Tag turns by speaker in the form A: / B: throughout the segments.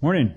A: Morning.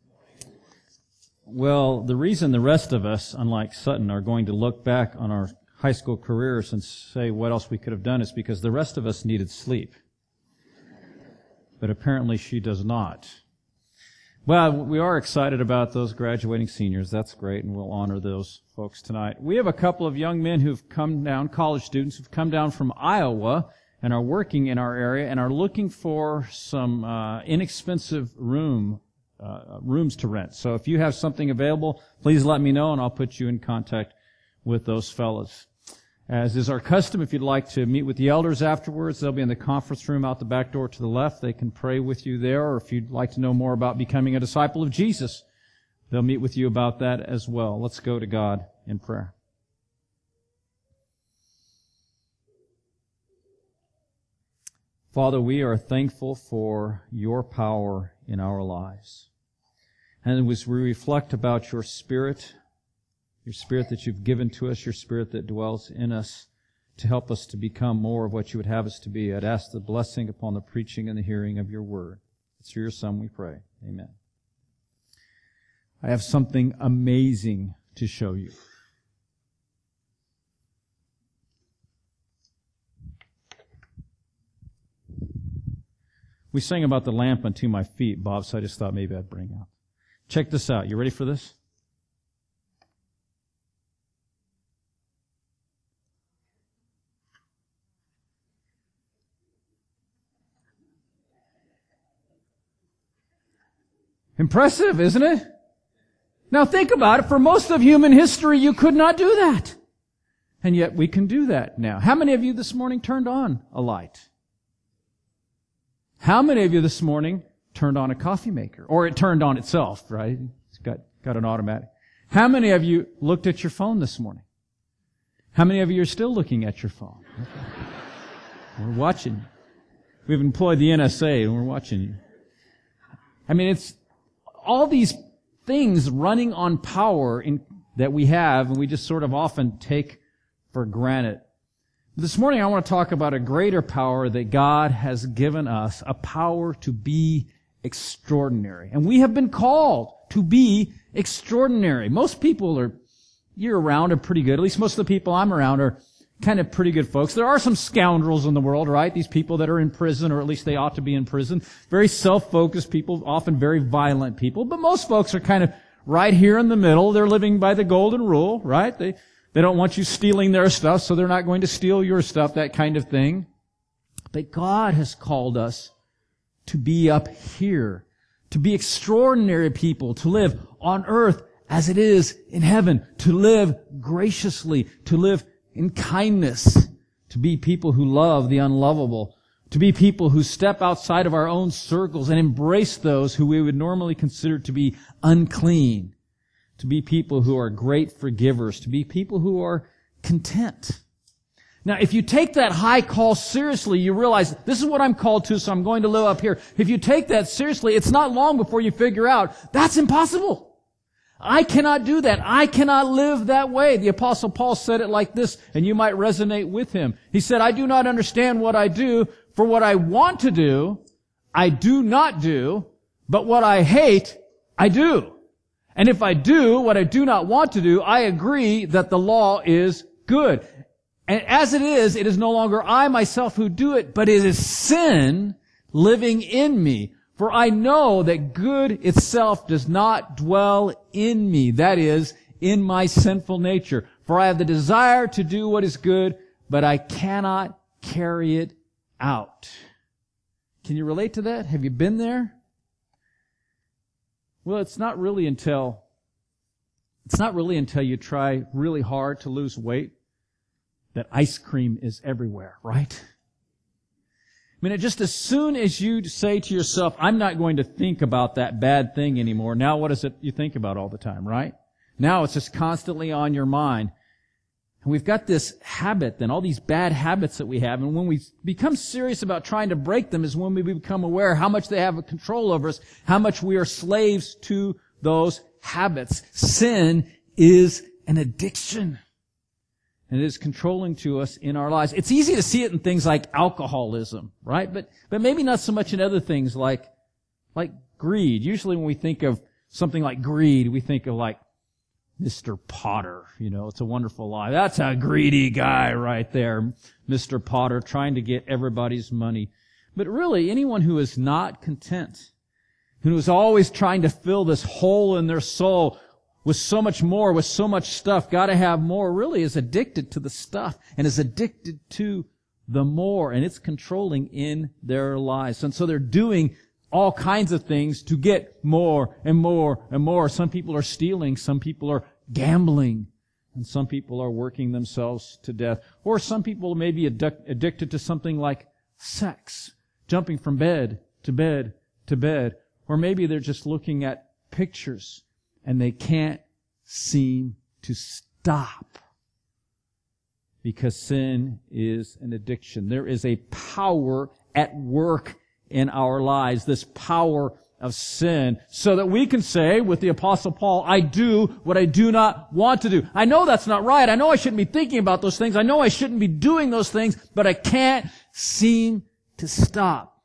A: Well, the reason the rest of us, unlike Sutton, are going to look back on our high school careers and say what else we could have done is because the rest of us needed sleep. But apparently she does not. Well, we are excited about those graduating seniors. That's great, and we'll honor those folks tonight. We have a couple of young men who've come down, college students who've come down from Iowa and are working in our area and are looking for some inexpensive rooms to rent. So if you have something available, please let me know, and I'll put you in contact with those fellows. As is our custom, if you'd like to meet with the elders afterwards, they'll be in the conference room out the back door to the left. They can pray with you there, or if you'd like to know more about becoming a disciple of Jesus, they'll meet with you about that as well. Let's go to God in prayer. Father, we are thankful for your power in our lives. And as we reflect about your Spirit that you've given to us, your Spirit that dwells in us to help us to become more of what you would have us to be, I'd ask the blessing upon the preaching and the hearing of your word. It's through your Son we pray. Amen. I have something amazing to show you. We sang about the lamp unto my feet, Bob, so I just thought maybe I'd bring it up. Check this out. You ready for this? Impressive, isn't it? Now think about it. For most of human history, you could not do that. And yet we can do that now. How many of you this morning turned on a light? How many of you this morning turned on a coffee maker? Or it turned on itself, right? It's got an automatic. How many of you looked at your phone this morning? How many of you are still looking at your phone? We're watching you. We've employed the NSA and we're watching you. I mean, it's all these things running on power that we have, and we just sort of often take for granted. This morning I want to talk about a greater power that God has given us, a power to be extraordinary. And we have been called to be extraordinary. Most people year-round are pretty good. At least most of the people I'm around are kind of pretty good folks. There are some scoundrels in the world, right? These people that are in prison, or at least they ought to be in prison. Very self-focused people, often very violent people. But most folks are kind of right here in the middle. They're living by the golden rule, right? They don't want you stealing their stuff, so they're not going to steal your stuff, that kind of thing. But God has called us to be up here, to be extraordinary people, to live on earth as it is in heaven, to live graciously, to live in kindness, to be people who love the unlovable, to be people who step outside of our own circles and embrace those who we would normally consider to be unclean, to be people who are great forgivers, to be people who are content. Now, if you take that high call seriously, you realize this is what I'm called to, so I'm going to live up here. If you take that seriously, it's not long before you figure out that's impossible. I cannot do that. I cannot live that way. The Apostle Paul said it like this, and you might resonate with him. He said, I do not understand what I do, for what I want to do, I do not do, but what I hate, I do. And if I do what I do not want to do, I agree that the law is good. And as it is no longer I myself who do it, but it is sin living in me. For I know that good itself does not dwell in me, that is, in my sinful nature. For I have the desire to do what is good, but I cannot carry it out. Can you relate to that? Have you been there? Well, it's not really until you try really hard to lose weight that ice cream is everywhere, right? I mean, just as soon as you say to yourself, I'm not going to think about that bad thing anymore, now what is it you think about all the time, right? Now it's just constantly on your mind. And we've got this habit then, all these bad habits that we have, and when we become serious about trying to break them is when we become aware how much they have a control over us, how much we are slaves to those habits. Sin is an addiction. And it is controlling to us in our lives. It's easy to see it in things like alcoholism, right? But maybe not so much in other things like Like greed. Usually when we think of something like greed, we think of like Mr. Potter. You know, It's a Wonderful Life. That's a greedy guy right there. Mr. Potter trying to get everybody's money. But really, anyone who is not content, who is always trying to fill this hole in their soul with so much more, with so much stuff, gotta have more, really is addicted to the stuff and is addicted to the more, and it's controlling in their lives. And so they're doing all kinds of things to get more and more and more. Some people are stealing, some people are gambling, and some people are working themselves to death. Or some people may be addicted to something like sex, jumping from bed to bed to bed. Or maybe they're just looking at pictures and they can't seem to stop. Because sin is an addiction. There is a power at work in our lives, this power of sin, so that we can say with the Apostle Paul, I do what I do not want to do. I know that's not right. I know I shouldn't be thinking about those things. I know I shouldn't be doing those things, but I can't seem to stop.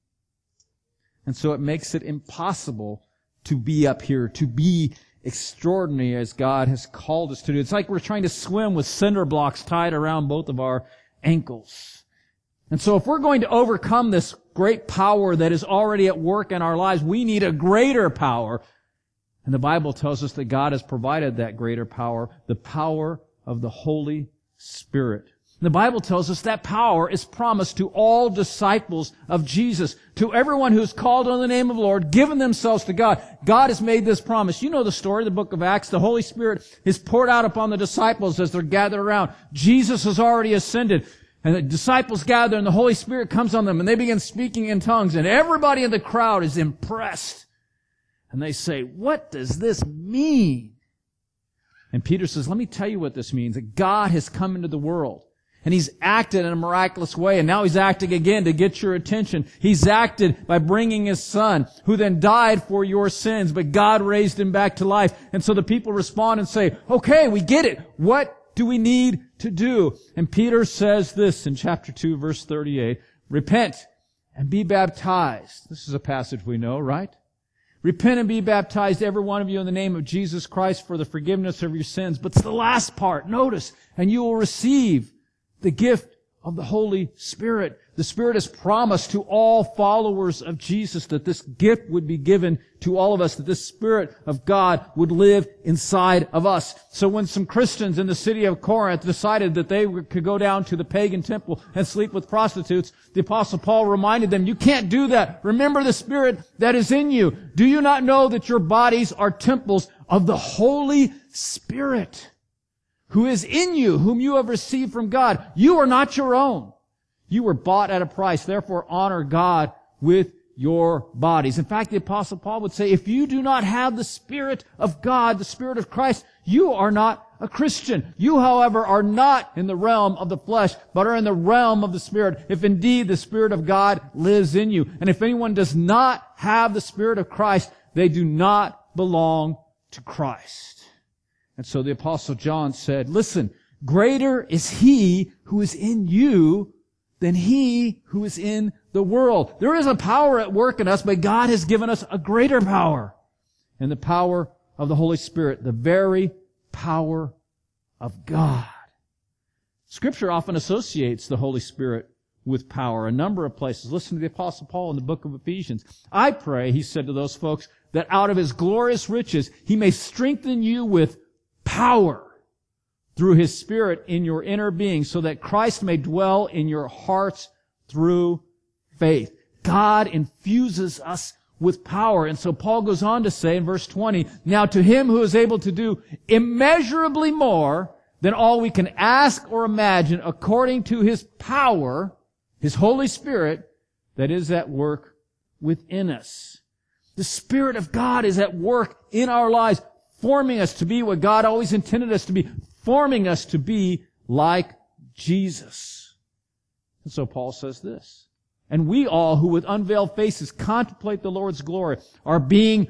A: And so it makes it impossible to be up here, to be extraordinary as God has called us to do. It's like we're trying to swim with cinder blocks tied around both of our ankles. And so if we're going to overcome this great power that is already at work in our lives, we need a greater power. And the Bible tells us that God has provided that greater power, the power of the Holy Spirit. The Bible tells us that power is promised to all disciples of Jesus, to everyone who is called on the name of the Lord, given themselves to God. God has made this promise. You know the story, the book of Acts. The Holy Spirit is poured out upon the disciples as they're gathered around. Jesus has already ascended, and the disciples gather, and the Holy Spirit comes on them, and they begin speaking in tongues, and everybody in the crowd is impressed. And they say, what does this mean? And Peter says, let me tell you what this means, that God has come into the world. And He's acted in a miraculous way, and now He's acting again to get your attention. He's acted by bringing His Son, who then died for your sins, but God raised Him back to life. And so the people respond and say, okay, we get it. What do we need to do? And Peter says this in chapter 2, verse 38, repent and be baptized. This is a passage we know, right? Repent and be baptized, every one of you, in the name of Jesus Christ for the forgiveness of your sins. But it's the last part. Notice, and you will receive the gift of the Holy Spirit. The Spirit has promised to all followers of Jesus that this gift would be given to all of us, that this Spirit of God would live inside of us. So when some Christians in the city of Corinth decided that they could go down to the pagan temple and sleep with prostitutes, the Apostle Paul reminded them, you can't do that. Remember the Spirit that is in you. Do you not know that your bodies are temples of the Holy Spirit, who is in you, whom you have received from God? You are not your own. You were bought at a price. Therefore, honor God with your bodies. In fact, the Apostle Paul would say, if you do not have the Spirit of God, the Spirit of Christ, you are not a Christian. You, however, are not in the realm of the flesh, but are in the realm of the Spirit, if indeed the Spirit of God lives in you. And if anyone does not have the Spirit of Christ, they do not belong to Christ. And so the Apostle John said, listen, greater is He who is in you than he who is in the world. There is a power at work in us, but God has given us a greater power. And the power of the Holy Spirit, the very power of God. Scripture often associates the Holy Spirit with power. A number of places. Listen to the Apostle Paul in the book of Ephesians. I pray, he said to those folks, that out of His glorious riches He may strengthen you with power through His Spirit in your inner being, so that Christ may dwell in your hearts through faith. God infuses us with power. And so Paul goes on to say in verse 20, now to Him who is able to do immeasurably more than all we can ask or imagine, according to His power, His Holy Spirit, that is at work within us. The Spirit of God is at work in our lives, forming us to be what God always intended us to be, forming us to be like Jesus. And so Paul says this, and we all who with unveiled faces contemplate the Lord's glory are being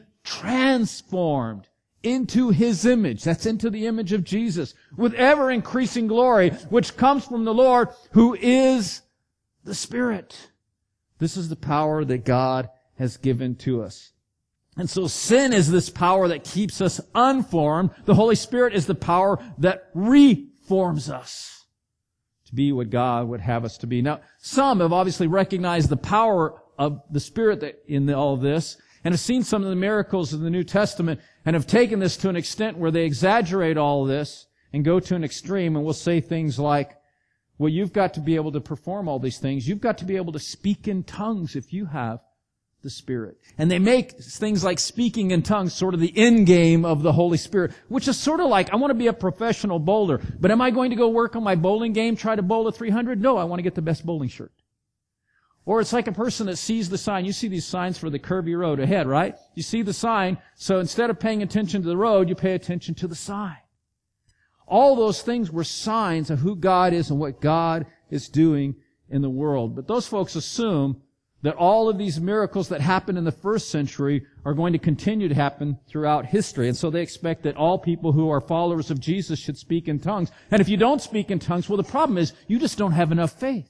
A: transformed into His image. That's into the image of Jesus, with ever increasing glory, which comes from the Lord, who is the Spirit. This is the power that God has given to us. And so sin is this power that keeps us unformed. The Holy Spirit is the power that reforms us to be what God would have us to be. Now, some have obviously recognized the power of the Spirit in all this and have seen some of the miracles of the New Testament and have taken this to an extent where they exaggerate all this and go to an extreme and will say things like, well, you've got to be able to perform all these things. You've got to be able to speak in tongues if you have the Spirit. And they make things like speaking in tongues sort of the end game of the Holy Spirit, which is sort of like, I want to be a professional bowler, but am I going to go work on my bowling game, try to bowl a 300? No, I want to get the best bowling shirt. Or it's like a person that sees the sign. You see these signs for the curvy road ahead, right? You see the sign, so instead of paying attention to the road, you pay attention to the sign. All those things were signs of who God is and what God is doing in the world. But those folks assume that all of these miracles that happened in the first century are going to continue to happen throughout history. And so they expect that all people who are followers of Jesus should speak in tongues. And if you don't speak in tongues, well, the problem is you just don't have enough faith.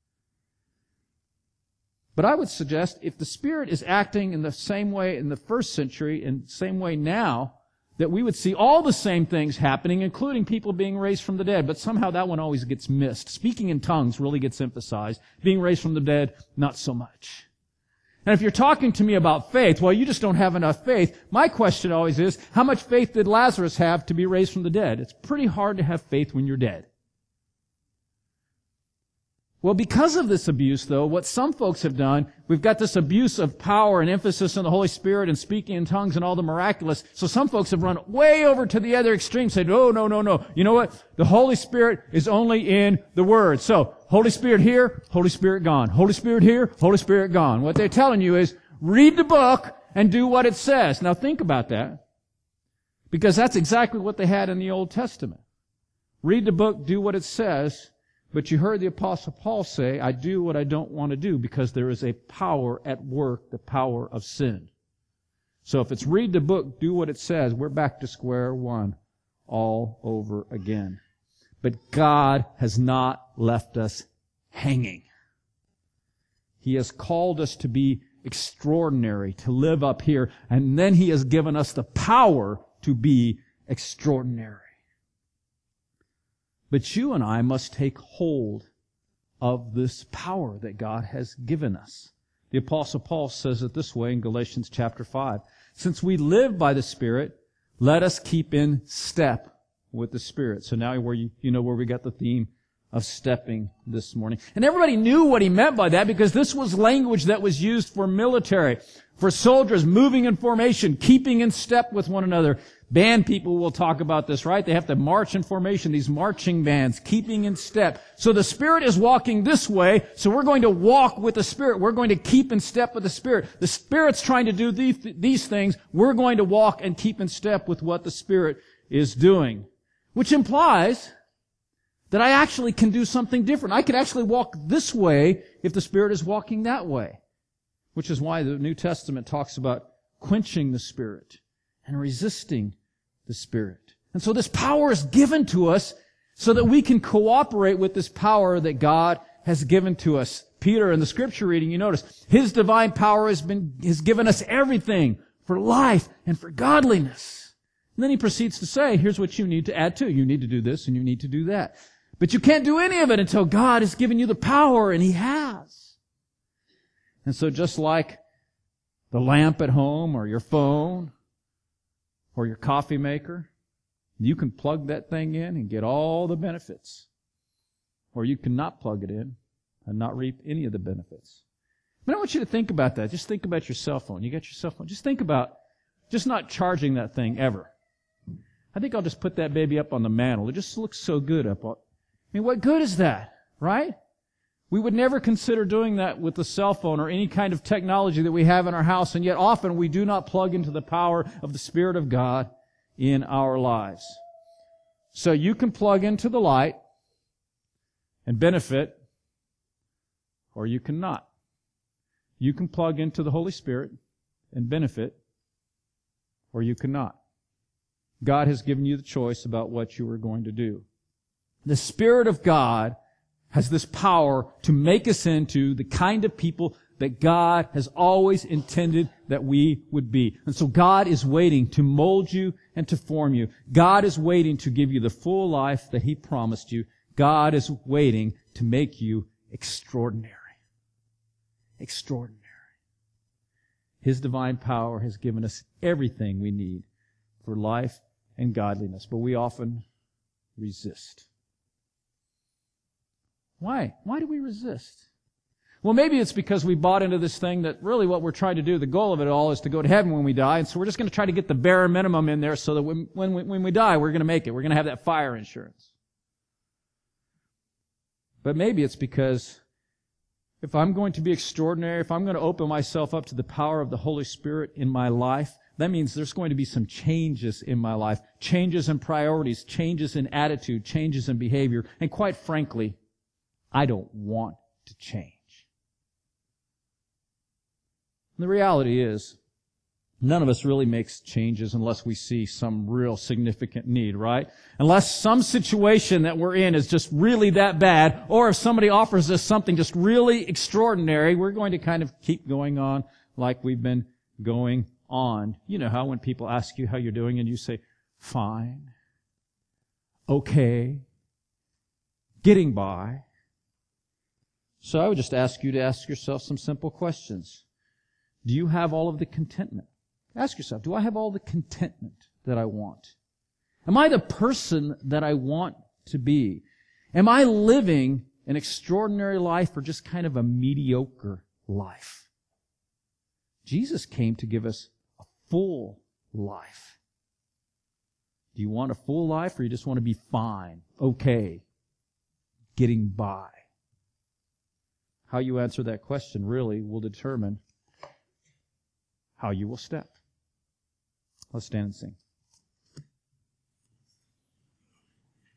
A: But I would suggest if the Spirit is acting in the same way in the first century and the same way now, that we would see all the same things happening, including people being raised from the dead. But somehow that one always gets missed. Speaking in tongues really gets emphasized. Being raised from the dead, not so much. And if you're talking to me about faith, well, you just don't have enough faith. My question always is, how much faith did Lazarus have to be raised from the dead? It's pretty hard to have faith when you're dead. Well, because of this abuse, though, what some folks have done, we've got this abuse of power and emphasis on the Holy Spirit and speaking in tongues and all the miraculous. So some folks have run way over to the other extreme, said, no. You know what? The Holy Spirit is only in the Word. So, Holy Spirit here, Holy Spirit gone. Holy Spirit here, Holy Spirit gone. What they're telling you is, read the book and do what it says. Now think about that. Because that's exactly what they had in the Old Testament. Read the book, do what it says. But you heard the Apostle Paul say, I do what I don't want to do because there is a power at work, the power of sin. So if it's read the book, do what it says, we're back to square one all over again. But God has not left us hanging. He has called us to be extraordinary, to live up here, and then He has given us the power to be extraordinary. But you and I must take hold of this power that God has given us. The Apostle Paul says it this way in Galatians chapter 5. Since we live by the Spirit, let us keep in step with the Spirit. So now you know where we got the theme of stepping this morning. And everybody knew what he meant by that because this was language that was used for military, for soldiers moving in formation, keeping in step with one another. Band people will talk about this, right? They have to march in formation, these marching bands, keeping in step. So the Spirit is walking this way, so we're going to walk with the Spirit. We're going to keep in step with the Spirit. The Spirit's trying to do these things. We're going to walk and keep in step with what the Spirit is doing. Which implies that I actually can do something different. I could actually walk this way if the Spirit is walking that way. Which is why the New Testament talks about quenching the Spirit and resisting the Spirit. And so this power is given to us so that we can cooperate with this power that God has given to us. Peter, in the scripture reading, you notice, His divine power has given us everything for life and for godliness. And then he proceeds to say, here's what you need to add to. You need to do this and you need to do that. But you can't do any of it until God has given you the power, and He has. And so just like the lamp at home or your phone or your coffee maker, you can plug that thing in and get all the benefits. Or you can not plug it in and not reap any of the benefits. But I want you to think about that. Just think about your cell phone. You got your cell phone. Just think about just not charging that thing ever. I think I'll just put that baby up on the mantle. It just looks so good up on. I mean, what good is that, right? We would never consider doing that with the cell phone or any kind of technology that we have in our house, and yet often we do not plug into the power of the Spirit of God in our lives. So you can plug into the light and benefit, or you cannot. You can plug into the Holy Spirit and benefit, or you cannot. God has given you the choice about what you are going to do. The Spirit of God has this power to make us into the kind of people that God has always intended that we would be. And so God is waiting to mold you and to form you. God is waiting to give you the full life that He promised you. God is waiting to make you extraordinary. Extraordinary. His divine power has given us everything we need for life and godliness, but we often resist. Why? Why do we resist? Well, maybe it's because we bought into this thing that really what we're trying to do, the goal of it all is to go to heaven when we die, and so we're just going to try to get the bare minimum in there so that when we die, we're going to make it. We're going to have that fire insurance. But maybe it's because if I'm going to be extraordinary, if I'm going to open myself up to the power of the Holy Spirit in my life, that means there's going to be some changes in my life, changes in priorities, changes in attitude, changes in behavior, and quite frankly, I don't want to change. And the reality is, none of us really makes changes unless we see some real significant need, right? Unless some situation that we're in is just really that bad, or if somebody offers us something just really extraordinary, we're going to kind of keep going on like we've been going on. You know how when people ask you how you're doing and you say, fine, okay, getting by. So I would just ask you to ask yourself some simple questions. Do you have all of the contentment? Ask yourself, do I have all the contentment that I want? Am I the person that I want to be? Am I living an extraordinary life or just kind of a mediocre life? Jesus came to give us a full life. Do you want a full life or you just want to be fine, okay, getting by? How you answer that question really will determine how you will step. Let's stand and sing.